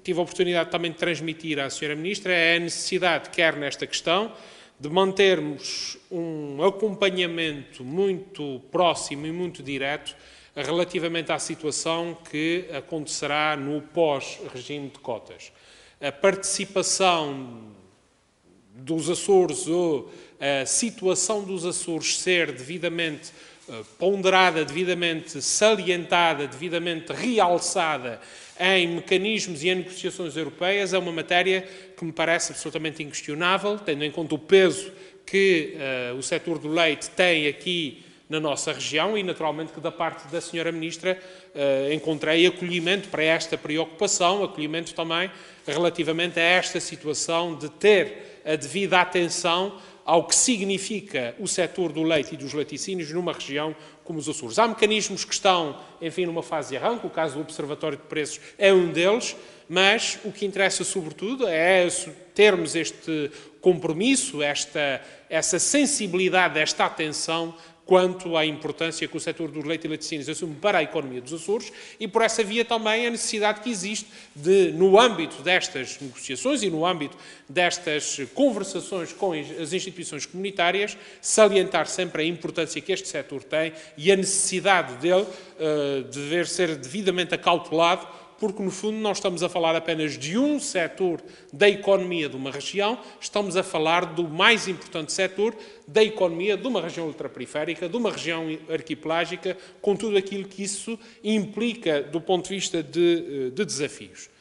tive a oportunidade também de transmitir à Sra. Ministra é a necessidade, quer nesta questão, de mantermos um acompanhamento muito próximo e muito direto relativamente à situação que acontecerá no pós-regime de cotas. A participação dos Açores ou a situação dos Açores ser devidamente ponderada, devidamente salientada, devidamente realçada em mecanismos e em negociações europeias é uma matéria que me parece absolutamente inquestionável, tendo em conta o peso que o setor do leite tem aqui na nossa região e, naturalmente, que da parte da Sra. Ministra encontrei acolhimento para esta preocupação, acolhimento também relativamente a esta situação de ter a devida atenção ao que significa o setor do leite e dos laticínios numa região como os Açores. Há mecanismos que estão, enfim, numa fase de arranque, o caso do Observatório de Preços é um deles, mas o que interessa sobretudo é termos este compromisso, essa sensibilidade, esta atenção quanto à importância que o setor dos leite e laticínios assume para a economia dos Açores e, por essa via, também a necessidade que existe de, no âmbito destas negociações e no âmbito destas conversações com as instituições comunitárias, salientar sempre a importância que este setor tem e a necessidade dele dever ser devidamente acautelado, porque, no fundo, não estamos a falar apenas de um setor da economia de uma região, estamos a falar do mais importante setor da economia de uma região ultraperiférica, de uma região arquipelágica, com tudo aquilo que isso implica do ponto de vista de desafios.